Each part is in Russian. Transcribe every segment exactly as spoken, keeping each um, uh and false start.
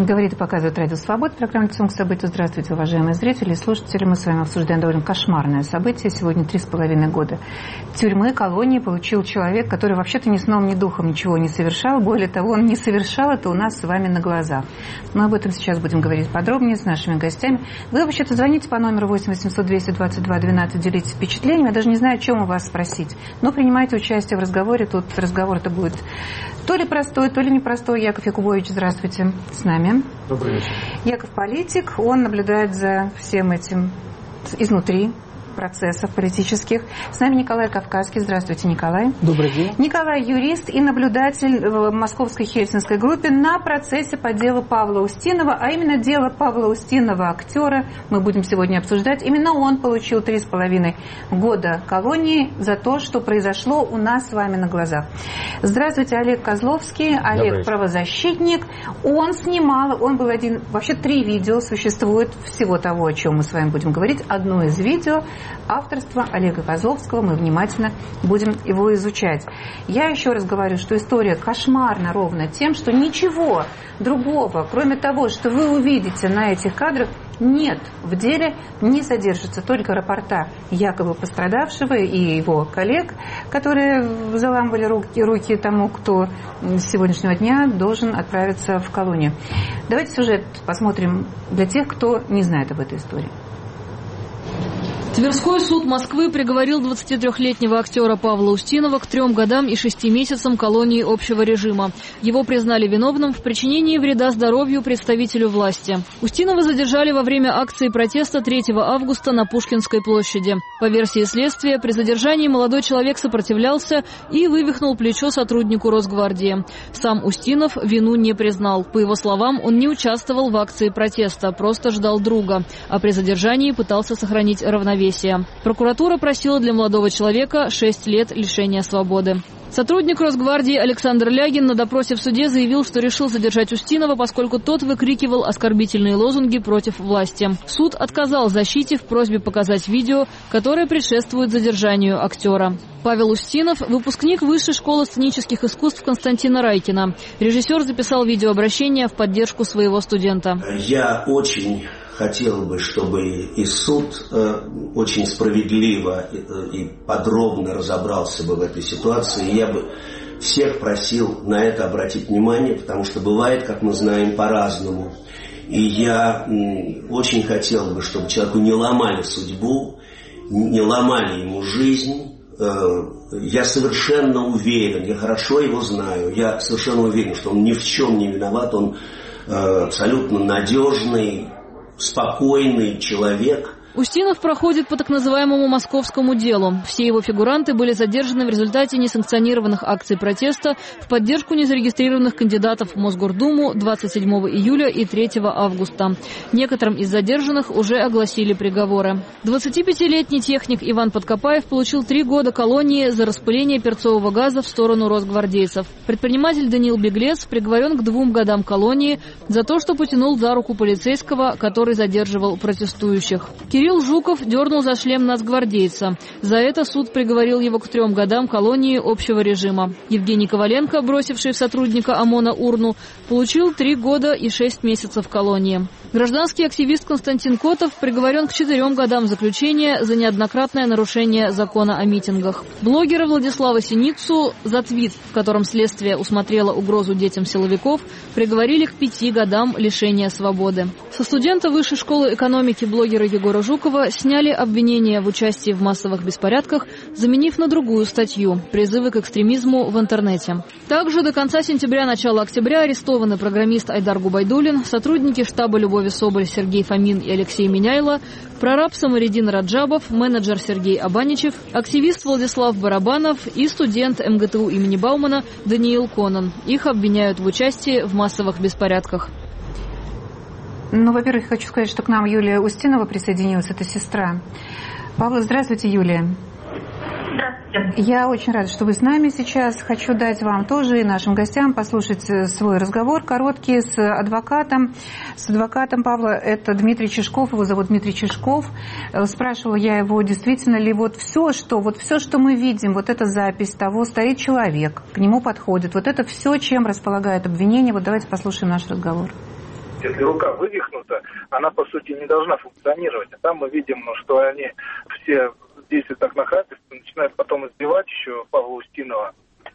Говорит и показывает Радио Свобода, программа «Лицом к событию». Здравствуйте, уважаемые зрители и слушатели. Мы с вами обсуждаем довольно кошмарное событие. Сегодня три с половиной года тюрьмы, колонии получил человек, который вообще-то ни сном, ни духом ничего не совершал. Более того, он не совершал это у нас с вами на глазах. Мы об этом сейчас будем говорить подробнее с нашими гостями. Вы вообще-то звоните по номеру восемь восемьсот двести двадцать два двенадцать, делитесь впечатлениями. Я даже не знаю, о чем у вас спросить. Но принимайте участие в разговоре. Тут разговор-то будет то ли простой, то ли непростой. Яков Якубович, здравствуйте, с нами. Добрый вечер. Яков политик, он наблюдает за всем этим изнутри процессов политических. С нами Николай Кавказский. Здравствуйте, Николай. Добрый день. Николай юрист и наблюдатель в Московской Хельсинской группе на процессе по делу Павла Устинова, а именно дело Павла Устинова, актера, мы будем сегодня обсуждать. Именно он получил три с половиной года колонии за то, что произошло у нас с вами на глазах. Здравствуйте, Олег Козловский. Олег правозащитник. Он снимал, он был один, вообще три видео существует всего того, о чем мы с вами будем говорить. Одно из видео авторства Олега Козловского, мы внимательно будем его изучать. Я еще раз говорю, что история кошмарна ровно тем, что ничего другого, кроме того, что вы увидите на этих кадрах, нет, в деле не содержится, только рапорта якобы пострадавшего и его коллег, которые заламывали руки, руки тому, кто с сегодняшнего дня должен отправиться в колонию. Давайте сюжет посмотрим для тех, кто не знает об этой истории. Тверской суд Москвы приговорил двадцатитрёхлетнего актера Павла Устинова к трем годам и шести месяцам колонии общего режима. Его признали виновным в причинении вреда здоровью представителю власти. Устинова задержали во время акции протеста третьего августа на Пушкинской площади. По версии следствия, при задержании молодой человек сопротивлялся и вывихнул плечо сотруднику Росгвардии. Сам Устинов вину не признал. По его словам, он не участвовал в акции протеста, просто ждал друга, а при задержании пытался сохранить равновесие. Прокуратура просила для молодого человека шесть лет лишения свободы. Сотрудник Росгвардии Александр Лягин на допросе в суде заявил, что решил задержать Устинова, поскольку тот выкрикивал оскорбительные лозунги против власти. Суд отказал защите в просьбе показать видео, которое предшествует задержанию актера. Павел Устинов – выпускник Высшей школы сценических искусств Константина Райкина. Режиссер записал видеообращение в поддержку своего студента. Я очень хотел бы, чтобы и суд э, очень справедливо и, и подробно разобрался бы в этой ситуации. Я бы всех просил на это обратить внимание, потому что бывает, как мы знаем, по-разному. И я м, очень хотел бы, чтобы человеку не ломали судьбу, не ломали ему жизнь. Э, я совершенно уверен, я хорошо его знаю, я совершенно уверен, что он ни в чем не виноват, он э, абсолютно надежный, спокойный человек. Устинов проходит по так называемому московскому делу. Все его фигуранты были задержаны в результате несанкционированных акций протеста в поддержку незарегистрированных кандидатов в Мосгордуму двадцать седьмого июля и третьего августа. Некоторым из задержанных уже огласили приговоры. двадцатипятилетний техник Иван Подкопаев получил три года колонии за распыление перцового газа в сторону росгвардейцев. Предприниматель Даниил Беглец приговорен к двум годам колонии за то, что потянул за руку полицейского, который задерживал протестующих. Кирилл Жуков дернул за шлем нацгвардейца. За это суд приговорил его к трем годам колонии общего режима. Евгений Коваленко, бросивший в сотрудника ОМОНа урну, получил три года и шесть месяцев колонии. Гражданский активист Константин Котов приговорен к четырем годам заключения за неоднократное нарушение закона о митингах. Блогера Владислава Синицу за твит, в котором следствие усмотрело угрозу детям силовиков, приговорили к пяти годам лишения свободы. Со студента Высшей школы экономики блогера Егора Жукова сняли обвинения в участии в массовых беспорядках, заменив на другую статью «Призывы к экстремизму в интернете». Также до конца сентября-начала октября арестованы программист Айдар Губайдуллин, сотрудники штаба Любови Соболь Сергей Фомин и Алексей Миняйло, прораб Самаридин Раджабов, менеджер Сергей Абаничев, активист Владислав Барабанов и студент эм гэ тэ у имени Баумана Даниил Конан. Их обвиняют в участии в массовых беспорядках. Ну, во-первых, хочу сказать, что к нам Юлия Устинова присоединилась, это сестра. Павла, здравствуйте, Юлия. Здравствуйте. Я очень рада, что вы с нами сейчас. Хочу дать вам тоже и нашим гостям послушать свой разговор короткий с адвокатом. С адвокатом Павла, это Дмитрий Чешков, его зовут Дмитрий Чешков. Спрашивала я его, действительно ли вот все, что, вот все, что мы видим, вот эта запись того, стоит человек, к нему подходит, вот это все, чем располагает обвинение. Вот давайте послушаем наш разговор. Если рука вывихнута, она, по сути, не должна функционировать. А там мы видим, ну, что они все действуют так нахраписто, начинают потом избивать еще Павла Устинова.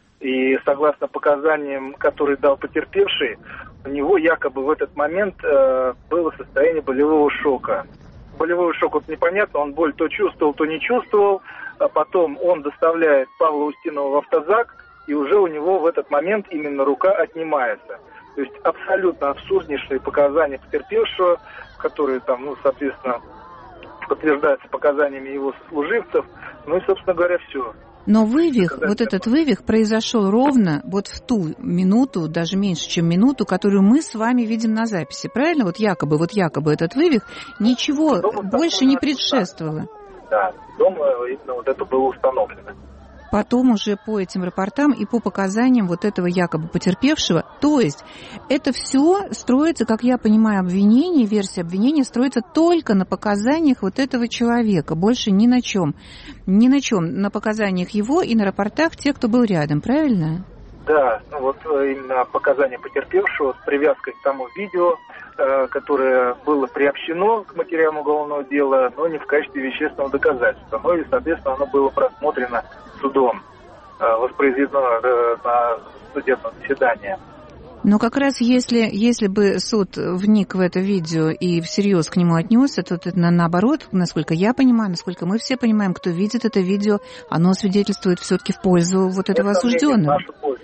И согласно показаниям, которые дал потерпевший, у него якобы в этот момент э, было состояние болевого шока. Болевой шок, вот непонятно, он боль то чувствовал, то не чувствовал. А потом он доставляет Павла Устинова в автозак, и уже у него в этот момент именно рука отнимается. То есть абсолютно абсурднейшие показания потерпевшего, которые там, ну, соответственно, подтверждаются показаниями его сослуживцев. Ну и, собственно говоря, все. Но вывих, вот этот вывих произошел ровно вот в ту минуту, даже меньше, чем минуту, которую мы с вами видим на записи. Правильно? Вот якобы, вот якобы этот вывих ничего больше не предшествовало. Да, дома именно вот это было установлено. Потом уже по этим рапортам и по показаниям вот этого якобы потерпевшего. То есть это все строится, как я понимаю, обвинение, версия обвинения строится только на показаниях вот этого человека, больше ни на чем. Ни на чем, на показаниях его и на рапортах тех, кто был рядом, правильно? Да, ну вот именно показания потерпевшего с привязкой к тому видео, э, которое было приобщено к материалам уголовного дела, но не в качестве вещественного доказательства. Ну и, соответственно, оно было просмотрено судом, э, воспроизведено э, на судебном заседании. Но как раз если, если бы суд вник в это видео и всерьез к нему отнесся, то это наоборот, насколько я понимаю, насколько мы все понимаем, кто видит это видео, оно свидетельствует все-таки в пользу вот этого это осужденного.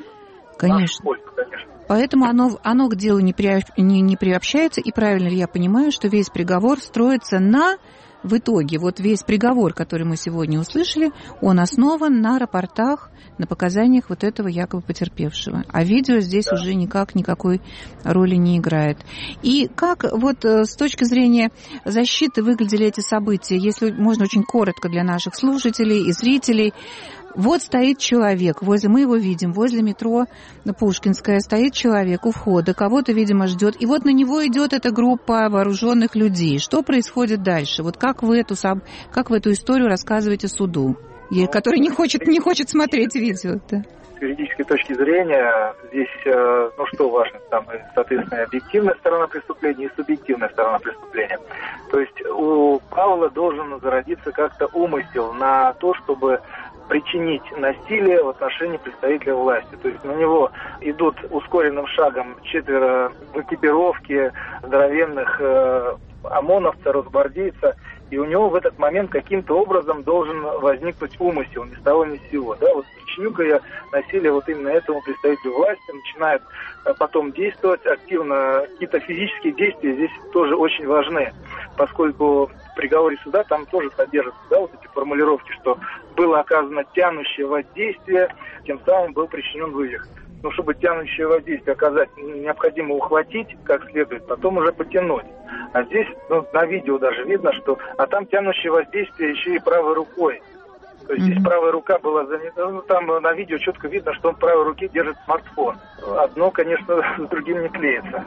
Конечно. Пользу, конечно. Поэтому оно, оно к делу не, при, не, не приобщается, и правильно ли я понимаю, что весь приговор строится на, в итоге, вот весь приговор, который мы сегодня услышали, он основан на рапортах, на показаниях вот этого якобы потерпевшего. А видео здесь да. уже никак никакой роли не играет. И как вот с точки зрения защиты выглядели эти события, если можно очень коротко для наших слушателей и зрителей. Вот стоит человек, возле, мы его видим, возле метро Пушкинская стоит человек у входа, кого-то, видимо, ждет, и вот на него идет эта группа вооруженных людей. Что происходит дальше? Вот как вы эту, как вы эту историю рассказываете суду, ну, который не хочет, не хочет смотреть видео-то? С юридической точки зрения здесь, ну что важно, там, соответственно, объективная сторона преступления и субъективная сторона преступления. То есть у Павла должен зародиться как-то умысел на то, чтобы причинить насилие в отношении представителя власти. То есть на него идут ускоренным шагом четверо в экипировке здоровенных э, ОМОНовца, росгвардейца, и у него в этот момент каким-то образом должен возникнуть умысел, ни с того ни с сего. Да? Вот причиню-ка я насилие вот именно этому представителю власти, начинает потом действовать активно. Какие-то физические действия здесь тоже очень важны, поскольку в приговоре суда там тоже содержатся, да, вот эти формулировки, что было оказано тянущее воздействие, тем самым был причинен вывих. Но чтобы тянущее воздействие оказать, необходимо ухватить как следует, потом уже потянуть. А здесь, ну, на видео даже видно, что а там тянущее воздействие еще и правой рукой. То есть mm-hmm. здесь правая рука была занята. Ну, там на видео четко видно, что он в правой руке держит смартфон. Одно, конечно, с другим не клеится.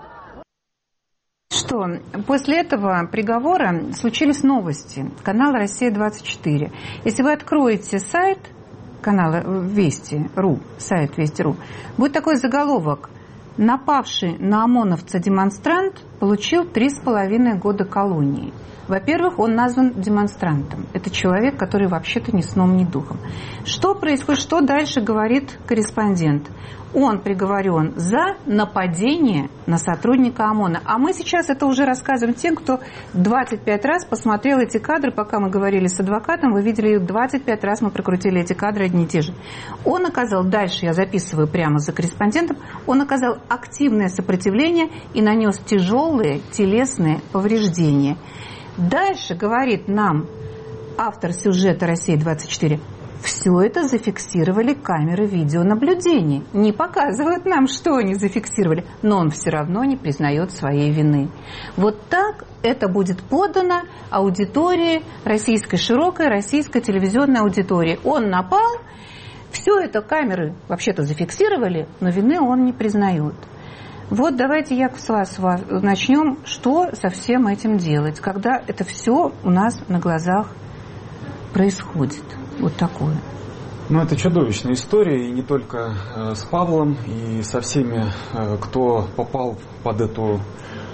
Что, после этого приговора случились новости. Канал «Россия двадцать четыре». Если вы откроете сайт канала Вести.ру, сайт Вести.ру, будет такой заголовок: «Напавший на ОМОНовца демонстрант получил три с половиной года колонии». Во-первых, он назван демонстрантом. Это человек, который вообще-то ни сном, ни духом. Что происходит, что дальше говорит корреспондент? Он приговорен за нападение на сотрудника ОМОНа. А мы сейчас это уже рассказываем тем, кто двадцать пять раз посмотрел эти кадры, пока мы говорили с адвокатом, вы видели их двадцать пять раз, мы прокрутили эти кадры одни и те же. Он оказал, дальше я записываю прямо за корреспондентом, он оказал активное сопротивление и нанес тяжелые телесные повреждения. Дальше говорит нам автор сюжета «Россия двадцать четыре», все это зафиксировали камеры видеонаблюдения. Не показывают нам, что они зафиксировали, но он все равно не признает своей вины. Вот так это будет подано аудитории российской, широкой российской телевизионной аудитории. Он напал, все это камеры вообще-то зафиксировали, но вины он не признает. Вот давайте, Яков, с вас начнем, что со всем этим делать, когда это все у нас на глазах происходит. Вот такое. Ну, это чудовищная история, и не только э, с Павлом, и со всеми, э, кто попал под эту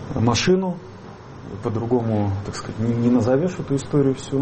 машину, по-другому, так сказать, не, не назовешь эту историю всю.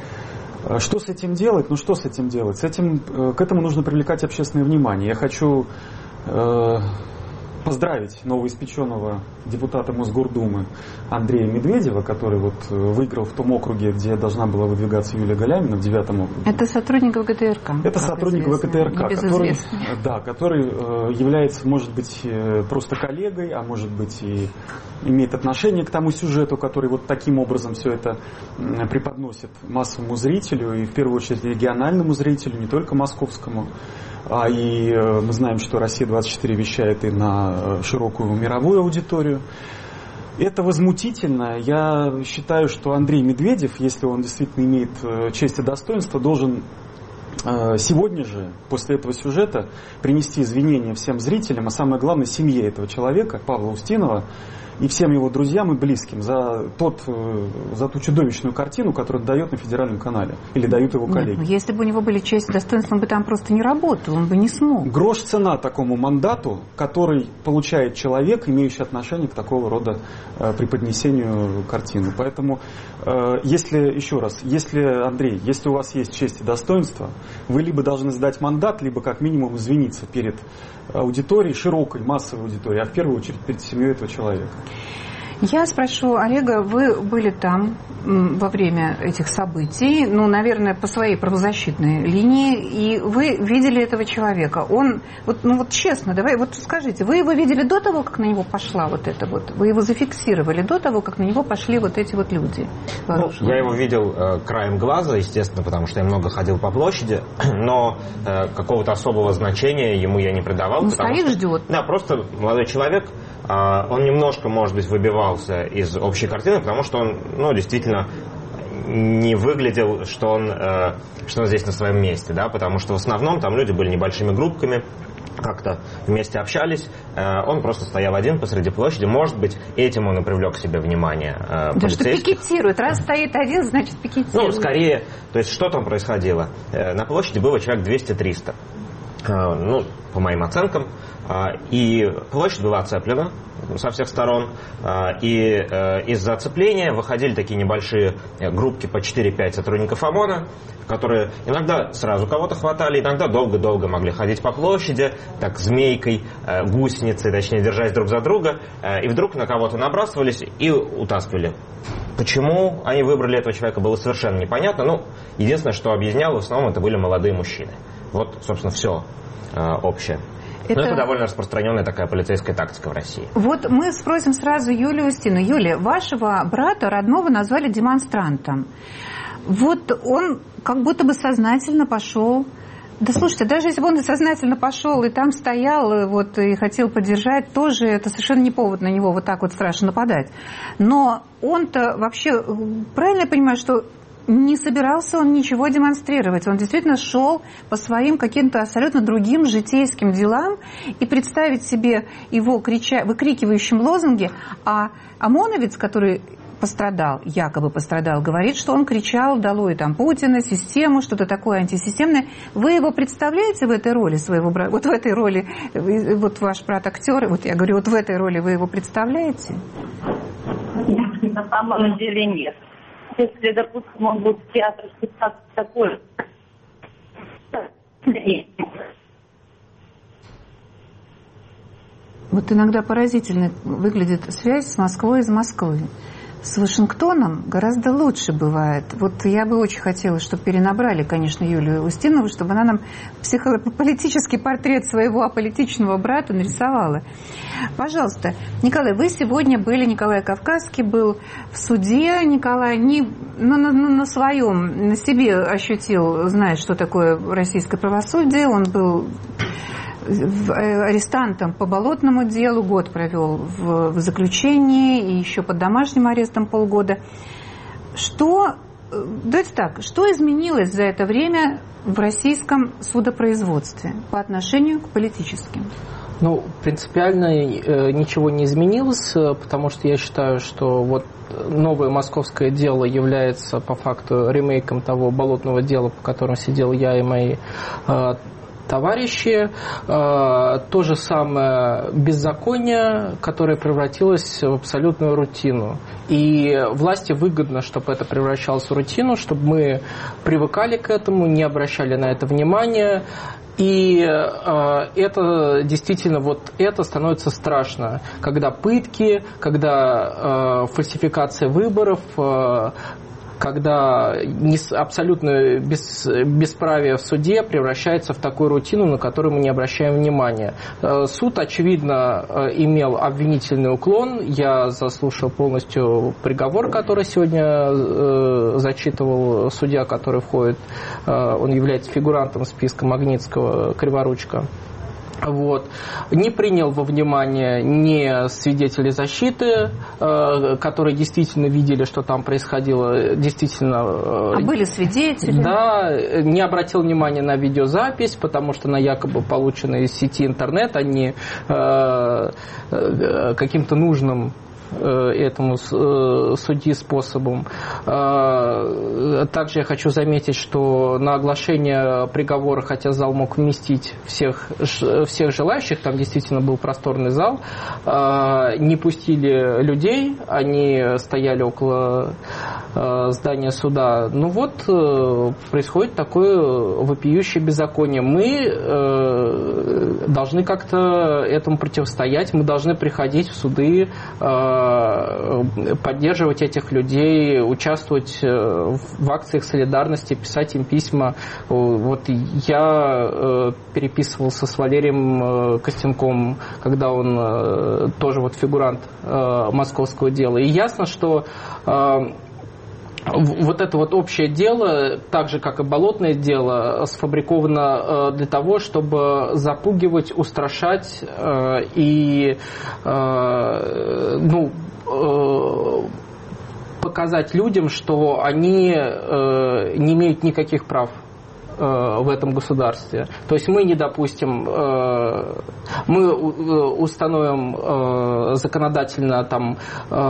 Что с этим делать? Ну что с этим делать? С этим, к этому нужно привлекать общественное внимание. Я хочу э, поздравить новоиспеченного депутата Мосгордумы Андрея Медведева, который вот выиграл в том округе, где должна была выдвигаться Юлия Галямина, в девятом округе. Это сотрудник ВГТРК. Это сотрудник ВГТРК, который, да, который э, является, может быть, просто коллегой, а может быть и имеет отношение к тому сюжету, который вот таким образом все это преподносит массовому зрителю, и в первую очередь региональному зрителю, не только московскому. А и мы знаем, что Россия двадцать четыре вещает и на широкую мировую аудиторию. Это возмутительно. Я считаю, что Андрей Медведев, если он действительно имеет честь и достоинство, должен сегодня же, после этого сюжета, принести извинения всем зрителям, а самое главное, семье этого человека, Павла Устинова, и всем его друзьям и близким за, тот, за ту чудовищную картину, которую дает на федеральном канале. Или дают его коллеги. Нет, ну, если бы у него были честь и достоинство, он бы там просто не работал, он бы не смог. Грош цена такому мандату, который получает человек, имеющий отношение к такого рода э, преподнесению картины. Поэтому, э, если, еще раз, если, Андрей, если у вас есть честь и достоинство, вы либо должны сдать мандат, либо как минимум извиниться перед аудиторией, широкой, массовой аудиторией, а в первую очередь перед семьей этого человека. Я спрошу Олега, вы были там во время этих событий, ну, наверное, по своей правозащитной линии, и вы видели этого человека. Он, вот, ну вот честно, давай, вот скажите, вы его видели до того, как на него пошла вот это вот, вы его зафиксировали до того, как на него пошли вот эти вот люди? Ну, я его видел э, краем глаза, естественно, потому что я много ходил по площади, но э, какого-то особого значения ему я не придавал. Ну, стоит, что, ждет. Да, просто молодой человек, э, он немножко, может быть, выбивался из общей картины, потому что он, ну, действительно не выглядел, что он, э, что он здесь на своем месте, да, потому что в основном там люди были небольшими группками, как-то вместе общались, э, он просто стоял один посреди площади, может быть, этим он и привлек к себе внимание э, да, полицейских. что пикетирует, раз стоит один, значит пикетирует. Ну, скорее, то есть что там происходило? Э, на площади было человек двести-триста, э, ну, по моим оценкам, э, и площадь была оцеплена со всех сторон, и из-за оцепления выходили такие небольшие группки по четыре-пять сотрудников ОМОНа, которые иногда сразу кого-то хватали, иногда долго-долго могли ходить по площади, так змейкой, гусеницей, точнее, держась друг за друга, и вдруг на кого-то набрасывались и утаскивали. Почему они выбрали этого человека, было совершенно непонятно. Ну, единственное, что объясняло, в основном это были молодые мужчины. Вот, собственно, все общее. Это... Но это довольно распространенная такая полицейская тактика в России. Вот мы спросим сразу Юлию Устину. Юлия, вашего брата родного назвали демонстрантом. Вот он как будто бы сознательно пошел. Да слушайте, даже если бы он сознательно пошел и там стоял вот, и хотел поддержать, тоже это совершенно не повод на него вот так вот страшно нападать. Но он-то вообще, правильно я понимаю, что не собирался он ничего демонстрировать. Он действительно шел по своим каким-то абсолютно другим житейским делам, и представить себе его крича... выкрикивающим лозунги, а ОМОНовец, который пострадал, якобы пострадал, говорит, что он кричал «долой там Путина, систему», что-то такое антисистемное. Вы его представляете в этой роли своего брата? Вот в этой роли, вот ваш брат актер, вот я говорю, вот в этой роли вы его представляете? На самом деле нет. Если, допустим, он будет в театре спектакль такой, вот иногда поразительно выглядит связь с Москвой из Москвы. С Вашингтоном гораздо лучше бывает. Вот я бы очень хотела, чтобы перенабрали, конечно, Юлию Устинову, чтобы она нам психополитический портрет своего аполитичного брата нарисовала. Пожалуйста, Николай, вы сегодня были, Николай Кавказский был в суде. Николай не, ну, на, на своем, на себе ощутил, знает, что такое российское правосудие. Он был арестантом по болотному делу, год провел в, в заключении и еще под домашним арестом полгода. Что, давайте так, что изменилось за это время в российском судопроизводстве по отношению к политическим? Ну, принципиально э, ничего не изменилось, потому что я считаю, что вот новое московское дело является по факту ремейком того болотного дела, по которому сидел я и мои э, товарищи. То же самое беззаконие, которое превратилось в абсолютную рутину. И власти выгодно, чтобы это превращалось в рутину, чтобы мы привыкали к этому, не обращали на это внимания. И э, это действительно, вот это становится страшно, когда пытки, когда э, фальсификация выборов, э, когда не, абсолютно без, бесправие в суде превращается в такую рутину, на которую мы не обращаем внимания. Суд, очевидно, имел обвинительный уклон. Я заслушал полностью приговор, который сегодня э, зачитывал судья, который входит, э, он является фигурантом списка Магнитского, Криворучка. Вот. Не принял во внимание ни свидетелей защиты, э, которые действительно видели, что там происходило, действительно... Э, а были свидетели? Да, не обратил внимания на видеозапись, потому что она якобы получена из сети интернет, а не э, э, каким-то нужным этому судьи способом. Также я хочу заметить, что на оглашение приговора, хотя зал мог вместить всех, всех желающих, там действительно был просторный зал, не пустили людей, они стояли около здания суда. Ну вот, происходит такое вопиющее беззаконие. Мы должны как-то этому противостоять, мы должны приходить в суды, поддерживать этих людей, участвовать в акциях солидарности, писать им письма. Вот я переписывался с Валерием Костенковым, когда он тоже вот фигурант московского дела. И ясно, что вот это вот общее дело, так же, как и болотное дело, сфабриковано для того, чтобы запугивать, устрашать и, ну, показать людям, что они не имеют никаких прав в этом государстве. То есть мы не допустим, мы установим законодательно там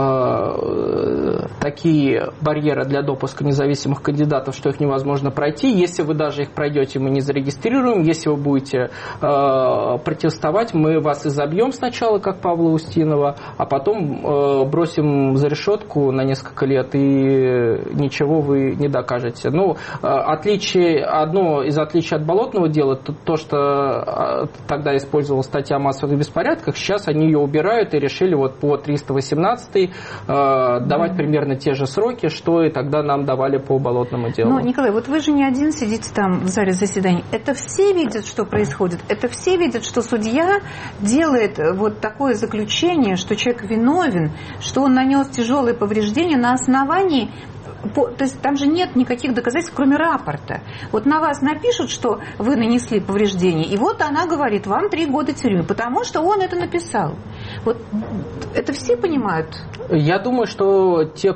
такие барьеры для допуска независимых кандидатов, что их невозможно пройти. Если вы даже их пройдете, мы не зарегистрируем. Если вы будете протестовать, мы вас изобьем сначала, как Павла Устинова, а потом бросим за решетку на несколько лет, и ничего вы не докажете. Ну, отличие одно Одно из отличий от болотного дела, то, то, что тогда использовала статья о массовых беспорядках, сейчас они ее убирают и решили вот по триста восемнадцатой э, давать mm-hmm. примерно те же сроки, что и тогда нам давали по болотному делу. Но, Николай, вот вы же не один сидите там в зале заседаний. Это все видят, что происходит? Это все видят, что судья делает вот такое заключение, что человек виновен, что он нанес тяжелые повреждения на основании... По, то есть там же нет никаких доказательств, кроме рапорта. Вот на вас напишут, что вы нанесли повреждения, и вот она говорит, вам три года тюрьмы, потому что он это написал. Вот это все понимают? Я думаю, что те,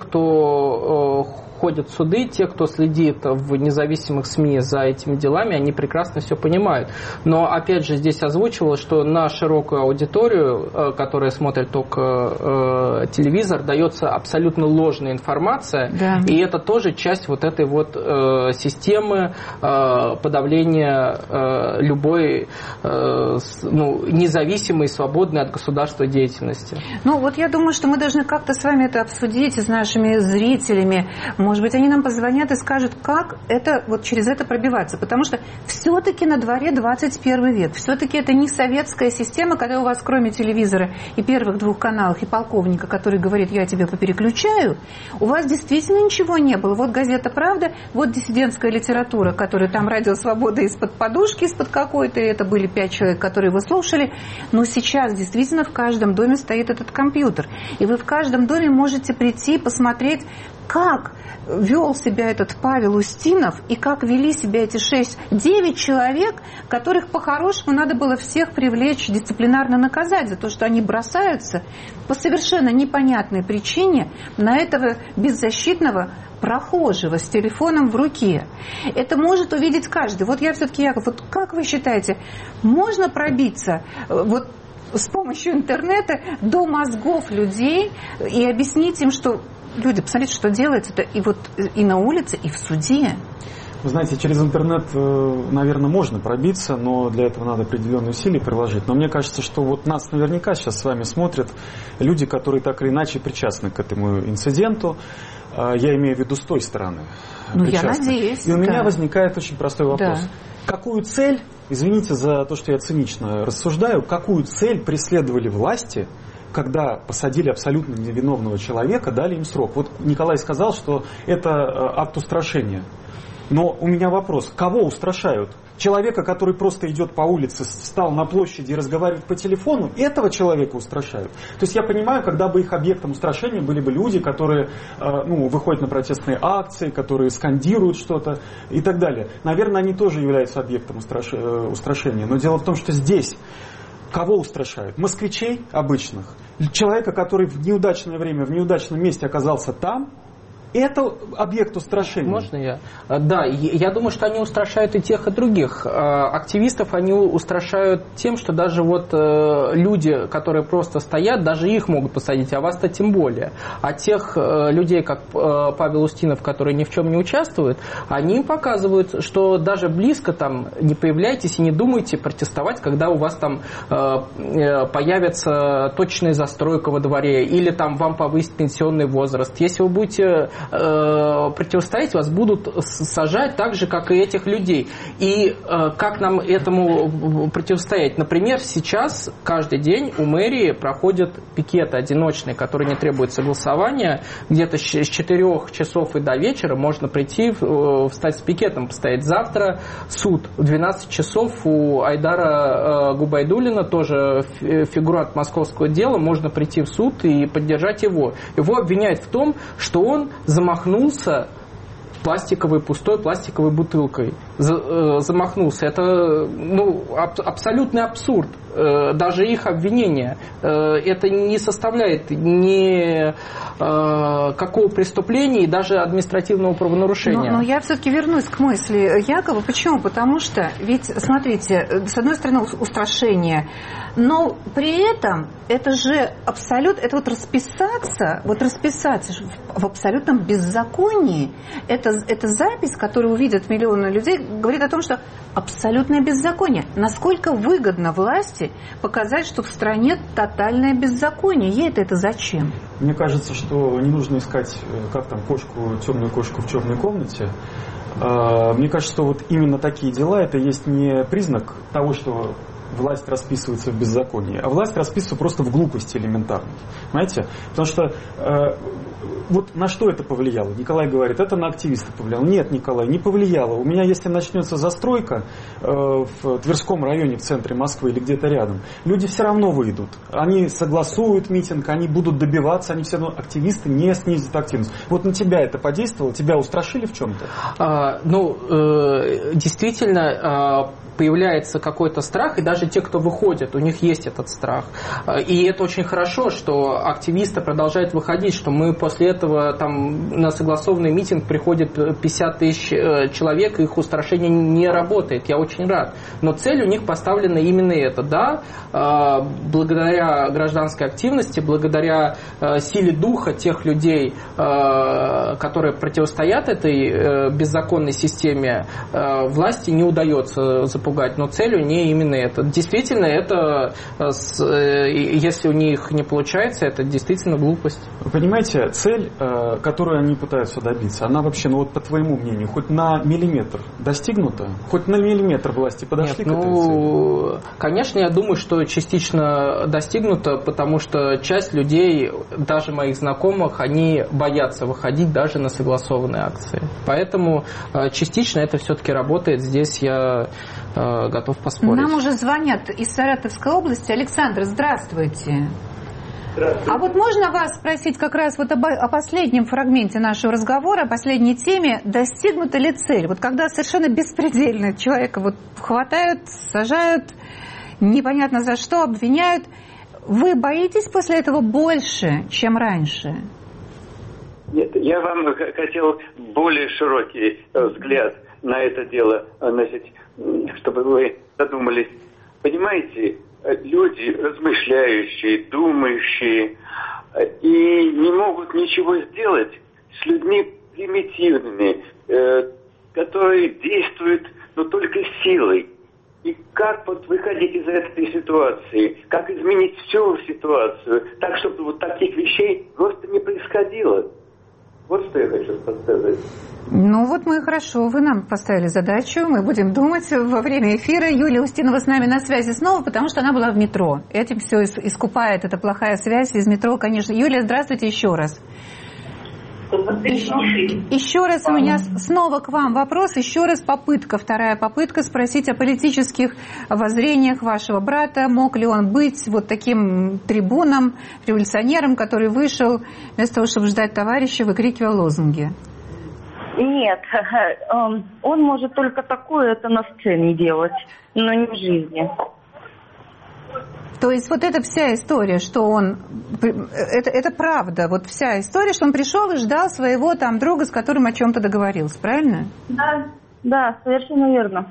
кто э, ходят в суды, те, кто следит в независимых СМИ за этими делами, они прекрасно все понимают. Но опять же здесь озвучивалось, что на широкую аудиторию, э, которая смотрит только э, телевизор, дается абсолютно ложная информация. Да. И это тоже часть вот этой вот э, системы э, подавления э, любой э, ну, независимой, свободной от государства деятельности. Ну вот я думаю, что мы должны как-то с вами это обсудить с нашими зрителями. Может быть, они нам позвонят и скажут, как это, вот через это пробиваться. Потому что все-таки на дворе двадцать первый век. Все-таки это не советская система, когда у вас кроме телевизора и первых двух каналов, и полковника, который говорит, я тебя попереключаю, у вас действительно ничего не было. Вот газета «Правда», вот диссидентская литература, которая там «Радио Свобода» из-под подушки, из-под какой-то, и это были пять человек, которые его слушали. Но сейчас действительно в каждом доме стоит этот компьютер. И вы в каждом доме можете прийти, посмотреть, как вел себя этот Павел Устинов и как вели себя эти шесть-девять человек, которых по-хорошему надо было всех привлечь, дисциплинарно наказать за то, что они бросаются по совершенно непонятной причине на этого беззащитного прохожего с телефоном в руке. Это может увидеть каждый. Вот я все-таки, Яков, вот как вы считаете, можно пробиться вот с помощью интернета до мозгов людей и объяснить им, что люди, посмотрите, что делается-то и вот и на улице, и в суде? Вы знаете, через интернет, наверное, можно пробиться, но для этого надо определенные усилия приложить. Но мне кажется, что вот нас наверняка сейчас с вами смотрят люди, которые так или иначе причастны к этому инциденту. Я имею в виду с той стороны. Ну, я надеюсь. И у да. меня возникает очень простой вопрос. Да. Какую цель, извините за то, что я цинично рассуждаю, какую цель преследовали власти, когда посадили абсолютно невиновного человека, дали им срок? Вот Николай сказал, что это акт устрашения. Но у меня вопрос, кого устрашают? Человека, который просто идет по улице, встал на площади и разговаривает по телефону, этого человека устрашают. То есть я понимаю, когда бы их объектом устрашения были бы люди, которые ну, выходят на протестные акции, которые скандируют что-то и так далее. Наверное, они тоже являются объектом устраш... устрашения. Но дело в том, что здесь кого устрашают? Москвичей обычных. Человека, который в неудачное время, в неудачном месте оказался там. Это объект устрашения. Можно я? Да, я думаю, что они устрашают и тех, и других. Активистов они устрашают тем, что даже вот люди, которые просто стоят, даже их могут посадить, а вас-то тем более. А тех людей, как Павел Устинов, которые ни в чем не участвуют, они им показывают, что даже близко там не появляйтесь и не думайте протестовать, когда у вас там появится точная застройка во дворе или там вам повысит пенсионный возраст. Если вы будете противостоять, вас будут сажать так же, как и этих людей. И как нам этому противостоять? Например, сейчас каждый день у мэрии проходят пикеты одиночные, которые не требуют согласования. Где-то с четырёх часов и до вечера можно прийти, встать с пикетом, постоять. Завтра суд. В двенадцать часов у Айдара Губайдуллина, тоже фигурант московского дела, можно прийти в суд и поддержать его. Его обвиняют в том, что он замахнулся пластиковой, пустой пластиковой бутылкой. Замахнулся. Это ну, аб- абсолютный абсурд. Даже их обвинение. Это не составляет ни какого преступления и даже административного правонарушения. Но, но я все-таки вернусь к мысли Якова. Почему? Потому что, ведь, смотрите, с одной стороны устрашение, но при этом это же абсолют, это вот расписаться, вот расписаться в абсолютном беззаконии, это, это запись, которую увидят миллионы людей, говорит о том, что абсолютное беззаконие. Насколько выгодно власти показать, что в стране тотальное беззаконие. Ей-то это зачем? Мне кажется, что не нужно искать, как там, кошку, темную кошку в черной комнате. Мне кажется, что вот именно такие дела, это есть не признак того, что власть расписывается в беззаконии, а власть расписывается просто в глупости элементарной. Понимаете? Потому что э, вот на что это повлияло? Николай говорит, это на активистов повлияло. Нет, Николай, не повлияло. У меня, если начнется застройка э, в Тверском районе, в центре Москвы или где-то рядом, люди все равно выйдут. Они согласуют митинг, они будут добиваться, они все равно, активисты не снизят активность. Вот на тебя это подействовало? Тебя устрашили в чем-то? А, ну, э, действительно, э, появляется какой-то страх, и даже те, кто выходит, у них есть этот страх. И это очень хорошо, что активисты продолжают выходить, что мы после этого там на согласованный митинг приходит пятьдесят тысяч человек, и их устрашение не работает. Я очень рад. Но цель у них поставлена именно это. Да, благодаря гражданской активности, благодаря силе духа тех людей, которые противостоят этой беззаконной системе, власти не удается запугать. Но цель у нее именно это. Действительно, это, если у них не получается, это действительно глупость. Вы понимаете, цель, которую они пытаются добиться, она вообще, ну вот по твоему мнению, хоть на миллиметр достигнута? Хоть на миллиметр власти подошли Нет, к этой ну, цели? Конечно, я думаю, что частично достигнуто, потому что часть людей, даже моих знакомых, они боятся выходить даже на согласованные акции. Поэтому частично это все-таки работает. Здесь я готов поспорить. Нам уже звонят из Саратовской области. Александр, здравствуйте. Здравствуйте. А вот можно вас спросить как раз вот об, о последнем фрагменте нашего разговора, о последней теме. Достигнута ли цель? Вот когда совершенно беспредельно человека вот хватают, сажают, непонятно за что, обвиняют. Вы боитесь после этого больше, чем раньше? Нет, я вам хотел более широкий взгляд на это дело носить, чтобы вы задумались. Понимаете, люди размышляющие, думающие и не могут ничего сделать с людьми примитивными, который действует, но только силой. И как вот выходить из этой ситуации? Как изменить всю ситуацию? Так, чтобы вот таких вещей просто не происходило. Вот что я хочу сказать. Ну вот мы хорошо, вы нам поставили задачу, мы будем думать во время эфира. Юлия Устинова с нами на связи снова, потому что она была в метро. Этим все искупает, эта плохая связь из метро, конечно. Юлия, здравствуйте еще раз. Еще раз у меня снова к вам вопрос, еще раз попытка, вторая попытка спросить о политических воззрениях вашего брата. Мог ли он быть вот таким трибуном, революционером, который вышел, вместо того, чтобы ждать товарища, выкрикивал лозунги? Нет, он может только такое это на сцене делать, но не в жизни. То есть вот эта вся история, что он... Это, это правда, вот вся история, что он пришел и ждал своего там друга, с которым о чем-то договорился, правильно? Да, да, совершенно верно.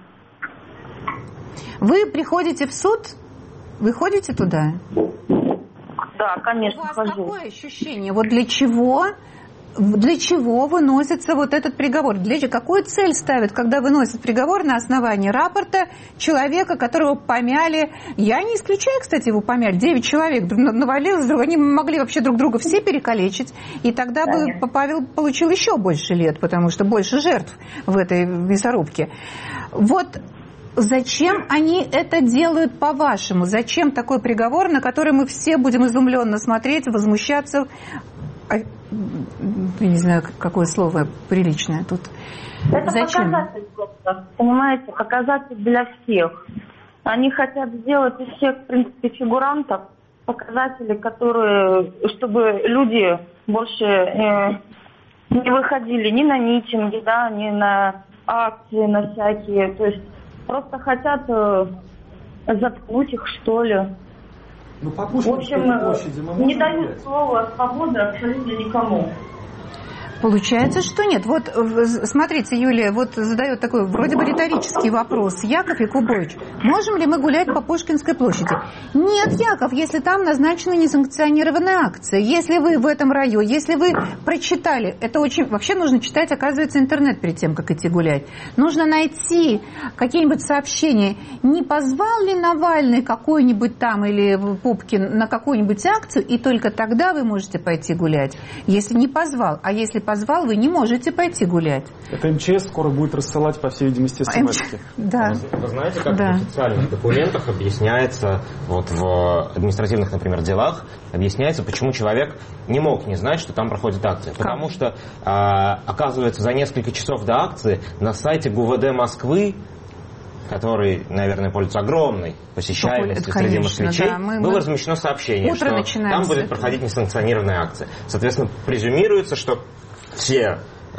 Вы приходите в суд? Вы ходите туда? Да, конечно, У вас хожу. Какое ощущение? Вот для чего... Для чего выносится вот этот приговор? Для какую цель ставят, когда выносят приговор на основании рапорта человека, которого помяли? Я не исключаю, кстати, его помяли. Девять человек навалилось, они могли вообще друг друга все перекалечить, и тогда бы Павел получил еще больше лет, потому что больше жертв в этой мясорубке. Вот зачем они это делают, по-вашему? Зачем такой приговор, на который мы все будем изумленно смотреть, возмущаться? Я не знаю, какое слово приличное тут. Это Зачем? Показатель просто, понимаете, показатель для всех. Они хотят сделать из всех, в принципе, фигурантов показатели, которые, чтобы люди больше э, не выходили ни на митинги, да, ни на акции, на всякие. То есть просто хотят э, заткнуть их, что ли. Ну, по В общем, не дают слова свободы абсолютно никому. Получается, что нет. Вот смотрите, Юлия, вот задает такой вроде бы риторический вопрос. Яков Якубович, можем ли мы гулять по Пушкинской площади? Нет, Яков, если там назначена несанкционированная акция. Если вы в этом районе, если вы прочитали, это очень... Вообще нужно читать, оказывается, интернет перед тем, как идти гулять. Нужно найти какие-нибудь сообщения. Не позвал ли Навальный какой-нибудь там или Пупкин на какую-нибудь акцию, и только тогда вы можете пойти гулять. Если не позвал, а если позвал, вы не можете пойти гулять. Это МЧС скоро будет рассылать, по всей видимости, смс-ки. Да. Вы знаете, как да. в официальных документах объясняется, вот в административных, например, делах, объясняется, почему человек не мог не знать, что там проходит акция. Как? Потому что, оказывается, за несколько часов до акции на сайте ГУВД Москвы, который, наверное, пользуется огромной посещаемостью среди москвичей, да, мы, было мы... размещено сообщение, что там будет проходить несанкционированная акция. Соответственно, презюмируется, что все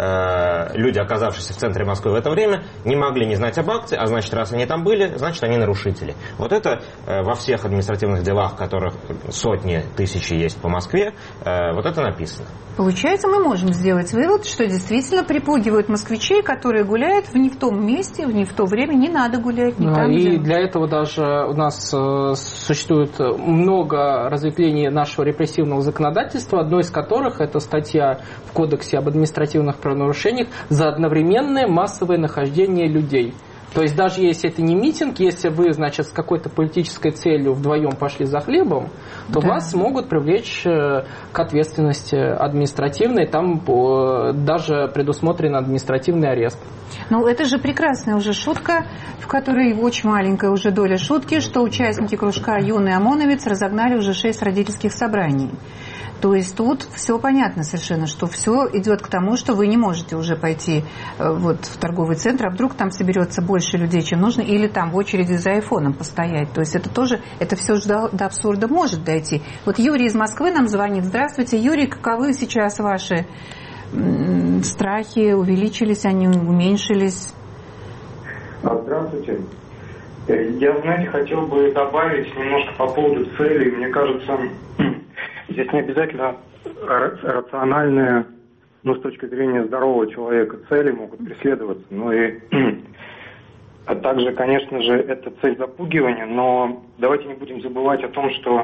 э, люди, оказавшиеся в центре Москвы в это время, не могли не знать об акции, а значит, раз они там были, значит, они нарушители. Вот это э, во всех административных делах, которых сотни, тысячи есть по Москве, э, вот это написано. Получается, мы можем сделать вывод, что действительно припугивают москвичей, которые гуляют в не в том месте, в не в то время, не надо гулять. Не да, там, и где... для этого даже у нас э, существует много разветвлений нашего репрессивного законодательства, одно из которых это статья в Кодексе об административных правонарушениях за одновременное массовое нахождение людей. То есть даже если это не митинг, если вы, значит, с какой-то политической целью вдвоем пошли за хлебом, то да. вас могут привлечь к ответственности административной, там даже предусмотрен административный арест. Ну, это же прекрасная уже шутка, в которой очень маленькая уже доля шутки, что участники кружка «Юный ОМОНовец» разогнали уже шесть родительских собраний. То есть тут все понятно совершенно, что все идет к тому, что вы не можете уже пойти вот в торговый центр, а вдруг там соберется больше людей, чем нужно, или там в очереди за айфоном постоять. То есть это тоже, это все до, до абсурда может дойти. Вот Юрий из Москвы нам звонит. Здравствуйте, Юрий, каковы сейчас ваши м- страхи? Увеличились они, уменьшились? Здравствуйте. Я, знаете, хотел бы добавить немножко по поводу целей. Мне кажется, здесь не обязательно рациональные, ну, с точки зрения здорового человека, цели могут преследоваться. Ну и а также, конечно же, это цель запугивания, но давайте не будем забывать о том, что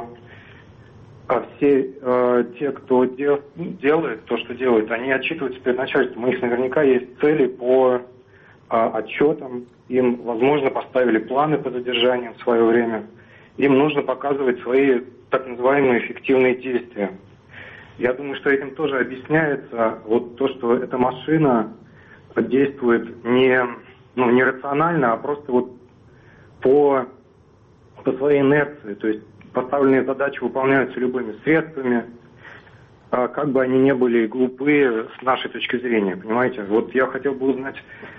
все э, те, кто дел, делает то, что делает, они отчитываются перед начальством. У них наверняка есть цели по отчетам, им, возможно, поставили планы по задержанию в свое время. Им нужно показывать свои так называемые эффективные действия. Я думаю, что этим тоже объясняется вот то, что эта машина действует не, ну, не рационально, а просто вот по, по своей инерции. То есть поставленные задачи выполняются любыми средствами, как бы они ни были глупые с нашей точки зрения, понимаете? Вот я хотел бы узнать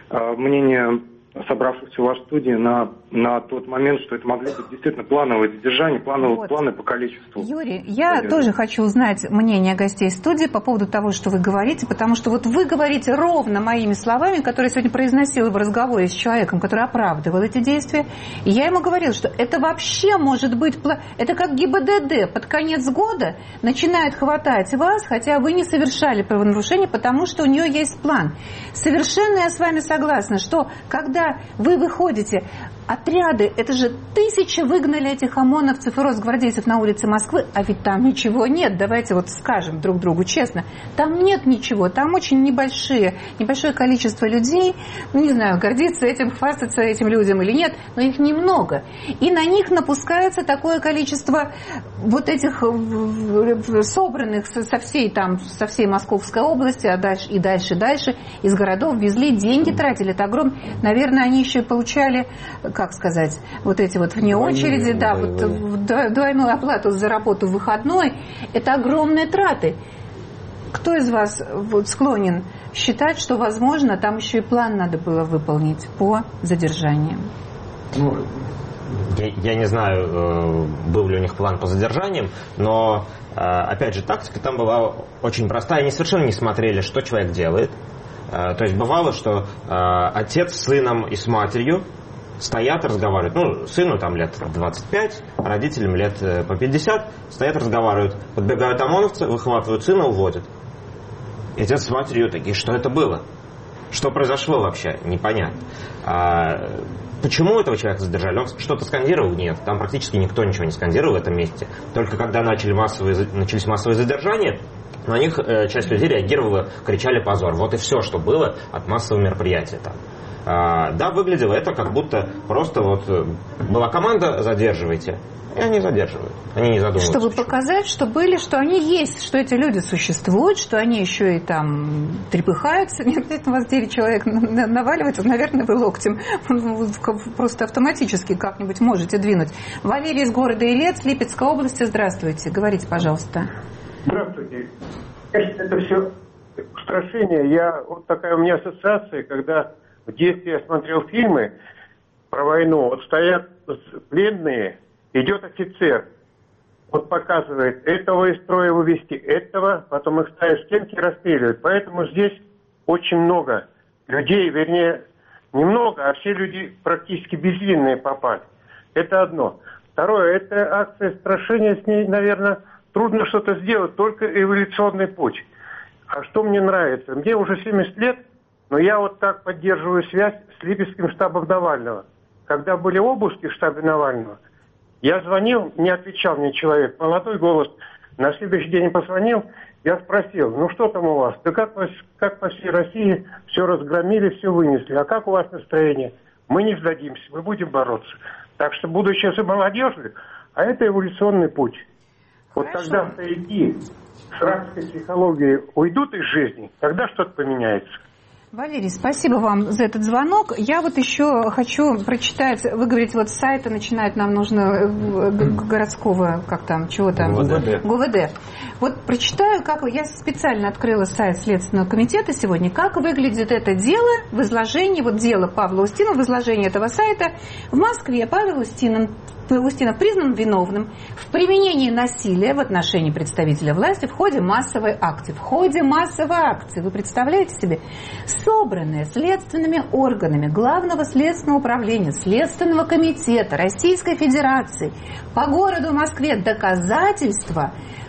мнение собравшихся в вашей студии на, на тот момент, что это могли быть действительно плановые задержания, плановые вот. планы по количеству. Юрий, я задержаний. тоже хочу узнать мнение гостей студии по поводу того, что вы говорите, потому что вот вы говорите ровно моими словами, которые я сегодня произносила в разговоре с человеком, который оправдывал эти действия, и я ему говорила, что это вообще может быть, это как ГИБДД под конец года начинает хватать вас, хотя вы не совершали правонарушение, потому что у нее есть план. Совершенно я с вами согласна, что когда вы выходите, отряды, это же тысячи выгнали этих ОМОНовцев и росгвардейцев на улице Москвы, а ведь там ничего нет, давайте вот скажем друг другу честно, там нет ничего, там очень небольшие, небольшое количество людей, не знаю, гордиться этим, хвастаться этим людям или нет, но их немного, и на них напускается такое количество вот этих собранных со всей там, со всей Московской области, а дальше и дальше, дальше, из городов везли, деньги тратили, это огромное, наверное, они еще получали, как сказать, вот эти вот вне очереди, да, вот двойную оплату за работу в выходной, это огромные траты. Кто из вас вот склонен считать, что, возможно, там еще и план надо было выполнить по задержаниям? Ну, я, я не знаю, был ли у них план по задержаниям, но, опять же, тактика там была очень простая. Они совершенно не смотрели, что человек делает. То есть бывало, что отец с сыном и с матерью стоят, разговаривают. Ну, сыну там лет двадцать пять, родителям лет по пятьдесят. Стоят, разговаривают. Подбегают ОМОНовцы, выхватывают сына, уводят. И отец с матерью такие, что это было? Что произошло вообще? Непонятно. А почему этого человека задержали? Он что-то скандировал? Нет. Там практически никто ничего не скандировал в этом месте. Только когда начали массовые, начались массовые задержания, на них часть людей реагировала, кричали позор. Вот и все, что было от массового мероприятия там. А, да, выглядело это как будто просто вот была команда «задерживайте», и они задерживают. Они не задумываются. Чтобы показать, что были, что они есть, что эти люди существуют, что они еще и там трепыхаются. Не обязательно у вас девять человек наваливается, наверное, вы локтем просто автоматически как-нибудь можете двинуть. Валерий из города Илец, Липецкой области. Здравствуйте. Говорите, пожалуйста. Здравствуйте. Конечно, это все устрашение. Я, вот такая у меня ассоциация, когда в детстве я смотрел фильмы про войну. Вот стоят пленные, идет офицер, вот показывает, этого из строя вывести, этого, потом их ставят в стенки и расстреливают. Поэтому здесь очень много людей, вернее, немного, а все люди практически безвинные попали. Это одно. Второе, это акция страшения, с ней, наверное, трудно что-то сделать, только эволюционный путь. А что мне нравится? Мне уже семьдесят лет, но я вот так поддерживаю связь с Липецким штабом Навального. Когда были обыски в штабе Навального, я звонил, не отвечал мне человек, молодой голос. На следующий день позвонил, я спросил, ну что там у вас? Да как, как по всей России все разгромили, все вынесли. А как у вас настроение? Мы не сдадимся, мы будем бороться. Так что будущее за молодежью, а это эволюционный путь. Вот Хорошо. Когда старики с рабской психологией уйдут из жизни, тогда что-то поменяется. Валерий, спасибо вам за этот звонок. Я вот еще хочу прочитать, вы говорите, вот с сайта начинает, нам нужно городского, как там, чего там? ГУВД. ГУВД. Вот прочитаю, как я специально открыла сайт Следственного комитета сегодня, как выглядит это дело в изложении, вот дело Павла Устинова, в изложении этого сайта. В Москве Павел Устинов, Устинов признан виновным в применении насилия в отношении представителя власти в ходе массовой акции. В ходе массовой акции, вы представляете себе, собранные следственными органами Главного следственного управления, Следственного комитета Российской Федерации по городу Москве доказательства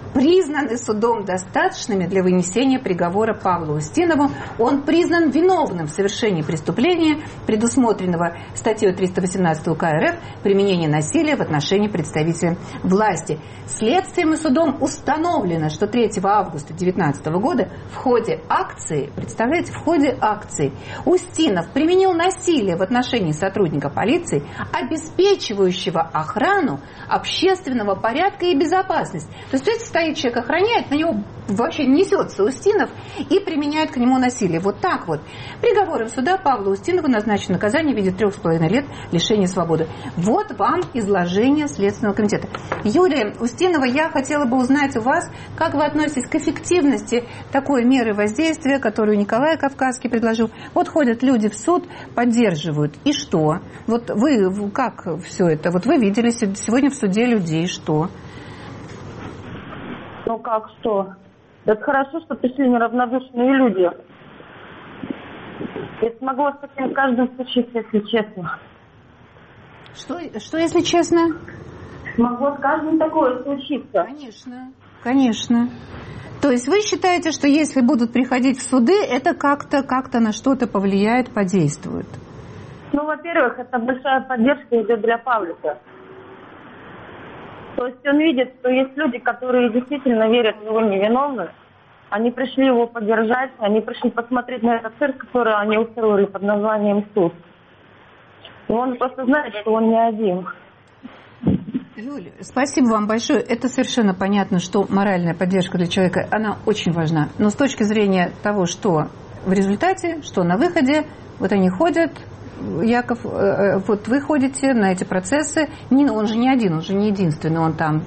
признаны судом достаточными для вынесения приговора Павлу Устинову. Он признан виновным в совершении преступления, предусмотренного статьей триста восемнадцать УК РФ «Применение насилия в отношении представителя власти». Следствием и судом установлено, что третьего августа две тысячи девятнадцатого года в ходе акции, представляете, в ходе акции Устинов применил насилие в отношении сотрудника полиции, обеспечивающего охрану общественного порядка и безопасности. То есть, представляете, стоит человек, охраняет, на него вообще несется Устинов и применяет к нему насилие. Вот так вот. Приговором суда Павлу Устинову назначено наказание в виде трех с половиной лет лишения свободы. Вот вам изложение Следственного комитета. Юлия Устинова, я хотела бы узнать у вас, как вы относитесь к эффективности такой меры воздействия, которую Николай Кавказский предложил. Вот ходят люди в суд, поддерживают. И что? Вот вы как все это? Вот вы видели сегодня в суде людей, что? Ну как что? Это хорошо, что пришли неравнодушные люди. Это могло с таким каждым случиться, если честно. Что, что если честно? Могло с каждым такое случиться. Конечно, конечно. То есть вы считаете, что если будут приходить в суды, это как-то, как-то на что-то повлияет, подействует? Ну, во-первых, это большая поддержка идет для Павлика. То есть он видит, что есть люди, которые действительно верят в его невиновность. Они пришли его поддержать, они пришли посмотреть на этот цирк, который они устроили под названием суд. И он просто знает, что он не один. Юля, спасибо вам большое. Это совершенно понятно, что моральная поддержка для человека, она очень важна. Но с точки зрения того, что в результате, что на выходе, вот они ходят, Яков, вот вы ходите на эти процессы, он же не один, он же не единственный, он там